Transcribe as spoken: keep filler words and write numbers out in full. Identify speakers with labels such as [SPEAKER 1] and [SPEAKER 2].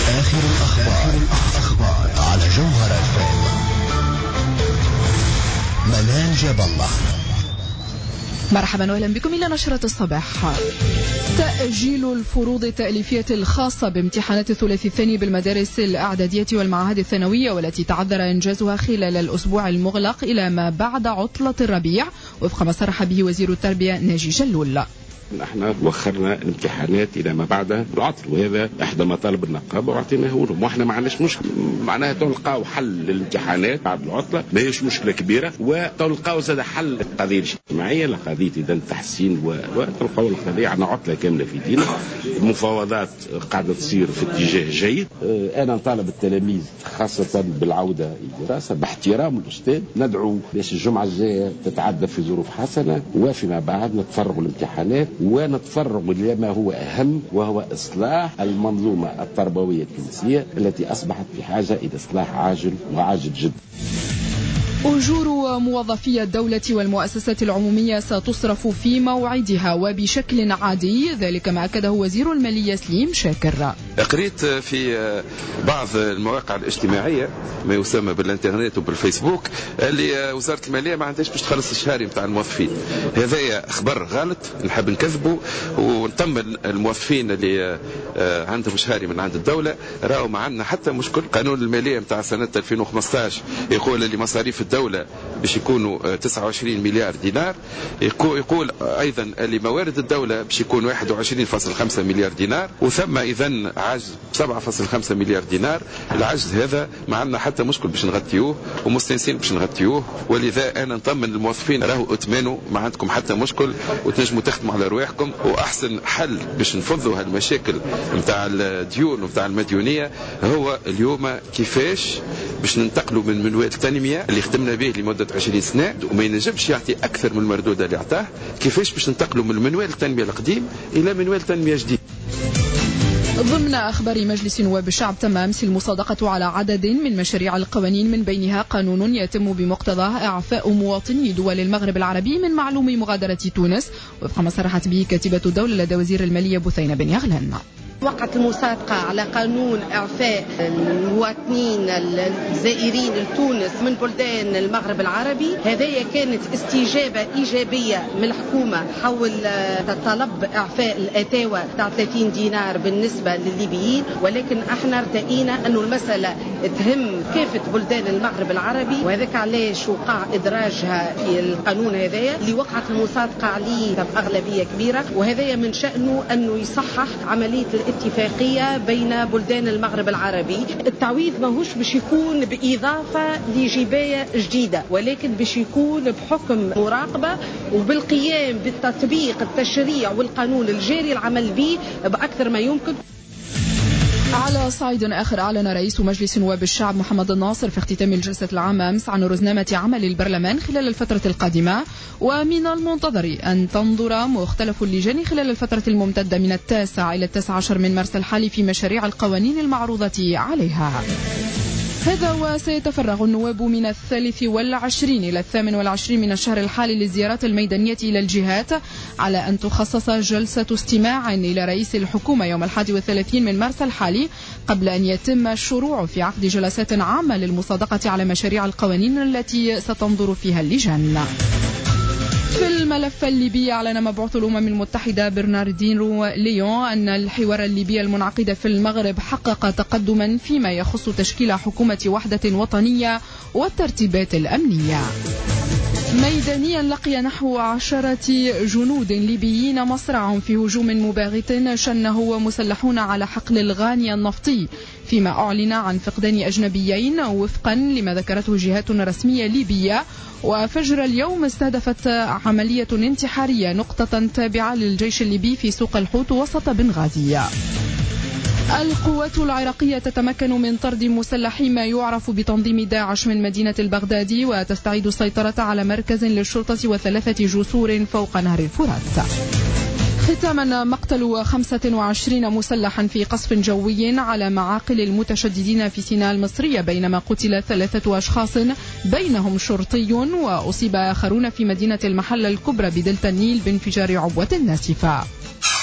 [SPEAKER 1] آخر الأخبار, الأخبار على جوهر اف ام. منال جاب الله.
[SPEAKER 2] مرحبا واهلا بكم إلى نشرة الصباح. تأجيل الفروض التأليفية الخاصة بامتحانات الثلاث الثاني بالمدارس الإعدادية والمعاهد الثانوية والتي تعذر إنجازها خلال الأسبوع المغلق إلى ما بعد عطلة الربيع وفق ما صرح به وزير التربية ناجي جلول.
[SPEAKER 3] احنا وخرنا الامتحانات الى ما بعد العطل، وهذا احدى مطالب النقابه واعطيناه لهم، واحنا ما عندناش مشكله معناها تلقاو حل للامتحانات بعد العطله، ما هيش مشكله كبيره، وتلقاو زاد حل القضيه الاجتماعيه لقضيه اذا التحسين وتلقاو القضيه عندنا عطله كامله في دينا. المفاوضات قاعده تصير في اتجاه جيد. انا نطالب التلاميذ خاصه بالعوده للدراسه باحترام الاستاذ، ندعو باش الجمعه الجايه تتعدى في ظروف حسنه، وفيما بعد نتفرغ الامتحانات ونتفرغ لما هو أهم وهو إصلاح المنظومة التربوية التونسية التي أصبحت في حاجة إلى إصلاح عاجل وعاجل جدا.
[SPEAKER 2] أجور موظفي الدولة والمؤسسات العمومية ستصرف في موعدها وبشكل عادي، ذلك ما أكده وزير المالية سليم شاكر.
[SPEAKER 4] قريت في بعض المواقع الاجتماعية ما يسمى بالانترنت وبالفيسبوك اللي وزارة المالية ما عندهاش باش تخلص الشهري متاع الموظفين. هذا خبر غلط نحب نكذبه ونطمن الموظفين اللي عندهم شهري من عند الدولة. راهو ما عندنا حتى مشكل. قانون المالية متاع سنة ألفين وخمسة عشر يقول اللي مصاريف الدولة باش يكونوا تسعة وعشرين مليار دينار، يقول أيضا اللي موارد الدولة باش يكون واحد وعشرين فاصلة خمسة مليار دينار، وثم إذن عجز سبعة فاصلة خمسة مليار دينار. العجز هذا ما عندنا حتى مشكل باش نغطيوه ومستنسين باش نغطيوه، ولذا أنا نطمن الموظفين راهو اتمنوا ما عندكم حتى مشكل وتنجموا تخدموا على رواحكم. وأحسن حل باش نفضوا هالمشاكل متاع الديون ومتاع المديونية هو اليوم كيفاش باش ننتقلوا من منوال التنمية اللي خدمنا به لمدة عشرين سنة وما ينجمش يعطي أكثر من المردود اللي عطاه، كيفاش باش ننتقلوا من منوال التنمية القديم إلى منوال تنمية جديد.
[SPEAKER 2] ضمن أخبار مجلس نواب الشعب تم أمس المصادقة على عدد من مشاريع القوانين، من بينها قانون يتم بمقتضاه إعفاء مواطني دول المغرب العربي من معلوم مغادرة تونس وفق ما صرحت به كاتبة الدولة لدى وزير المالية بثينة بن يغلن.
[SPEAKER 5] وقعت المصادقة على قانون إعفاء المواطنين الزائرين لتونس من بلدان المغرب العربي. هذه كانت استجابة إيجابية من الحكومة حول طلب إعفاء الأتاوة تاع ثلاثين دينار بالنسبة للليبيين، ولكن احنا ارتئينا أنه المسألة تهم كافة بلدان المغرب العربي، وهذاك علاش وقع إدراجها في القانون هذا اللي وقعت المصادقة عليه بأغلبية كبيرة، وهذا من شأنه أنه يصحح عملية اتفاقية بين بلدان المغرب العربي. التعويض ماهوش باش يكون بإضافة لجباية جديدة، ولكن باش يكون بحكم مراقبة وبالقيام بالتطبيق التشريع والقانون الجاري العمل به بأكثر ما يمكن.
[SPEAKER 2] على صعيد آخر، أعلن رئيس مجلس نواب الشعب محمد الناصر في اختتام الجلسة العامة أمس عن رزنامة عمل البرلمان خلال الفترة القادمة، ومن المنتظر أن تنظر مختلف اللجان خلال الفترة الممتدة من التاسع إلى التاسع عشر من مارس الحالي في مشاريع القوانين المعروضة عليها. هذا وسيتفرغ النواب من الثالث والعشرين إلى الثامن والعشرين من الشهر الحالي للزيارات الميدانية إلى الجهات، على أن تخصص جلسة استماع إلى رئيس الحكومة يوم الحادي والثلاثين من مارس الحالي قبل أن يتم الشروع في عقد جلسات عامة للمصادقة على مشاريع القوانين التي ستنظر فيها اللجان. في الملف الليبي، أعلن مبعوث الأمم المتحدة برناردينو ليون أن الحوار الليبي المنعقد في المغرب حقق تقدما فيما يخص تشكيل حكومة وحدة وطنية والترتيبات الأمنية. ميدانيا، لقي نحو عشرة جنود ليبيين مصرع في هجوم مباغت شنه مسلحون على حقل الغانية النفطي، فيما أعلن عن فقدان أجنبيين وفقا لما ذكرته جهات رسمية ليبية. وفجر اليوم استهدفت عملية انتحارية نقطة تابعة للجيش الليبي في سوق الحوت وسط بنغازي. القوات العراقية تتمكن من طرد مسلحي ما يعرف بتنظيم داعش من مدينة البغدادي، وتستعيد السيطرة على مركز للشرطة وثلاثة جسور فوق نهر الفرات. ختاما، مقتل خمسة وعشرين مسلحا في قصف جوي على معاقل المتشددين في سيناء المصرية، بينما قتل ثلاثة أشخاص بينهم شرطي، وأصيب آخرون في مدينة المحلة الكبرى بدلتا النيل بانفجار عبوة ناسفة.